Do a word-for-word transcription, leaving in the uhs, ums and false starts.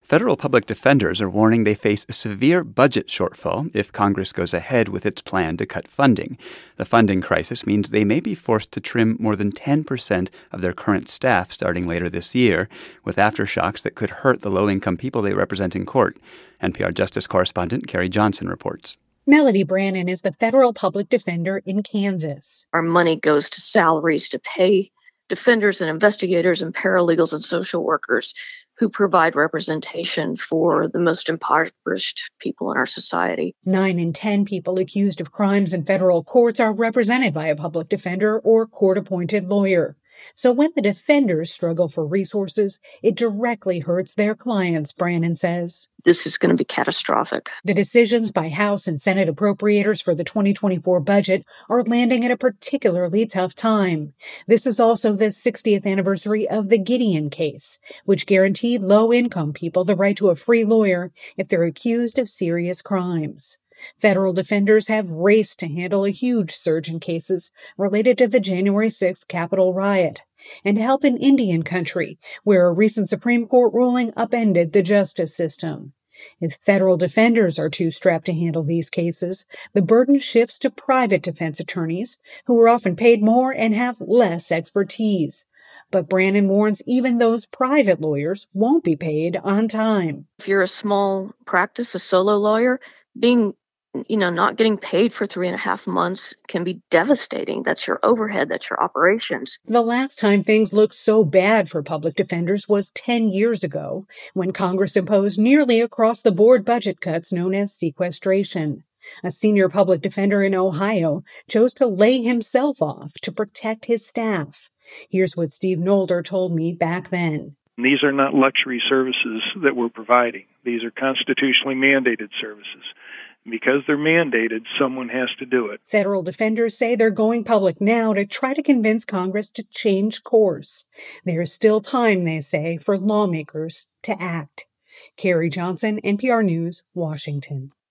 Federal public defenders are warning they face a severe budget shortfall if Congress goes ahead with its plan to cut funding. The funding crisis means they may be forced to trim more than ten percent of their current staff starting later this year, with aftershocks that could hurt the low-income people they represent in court. N P R Justice correspondent Carrie Johnson reports. Melody Brannon is the federal public defender in Kansas. Our money goes to salaries to pay defenders and investigators and paralegals and social workers who provide representation for the most impoverished people in our society. Nine in ten people accused of crimes in federal courts are represented by a public defender or court-appointed lawyer. So when the defenders struggle for resources, it directly hurts their clients, Brannon says. This is going to be catastrophic. The decisions by House and Senate appropriators for the twenty twenty-four budget are landing at a particularly tough time. This is also the sixtieth anniversary of the Gideon case, which guaranteed low-income people the right to a free lawyer if they're accused of serious crimes. Federal defenders have raced to handle a huge surge in cases related to the January sixth Capitol riot and help in Indian country, where a recent Supreme Court ruling upended the justice system. If federal defenders are too strapped to handle these cases, the burden shifts to private defense attorneys, who are often paid more and have less expertise. But Brannon warns even those private lawyers won't be paid on time. If you're a small practice, a solo lawyer, being you know, not getting paid for three and a half months can be devastating. That's your overhead. That's your operations. The last time things looked so bad for public defenders was ten years ago, when Congress imposed nearly across-the-board budget cuts known as sequestration. A senior public defender in Ohio chose to lay himself off to protect his staff. Here's what Steve Nolder told me back then. These are not luxury services that we're providing. These are constitutionally mandated services. Because they're mandated, someone has to do it. Federal defenders say they're going public now to try to convince Congress to change course. There's still time, they say, for lawmakers to act. Carrie Johnson, N P R News, Washington.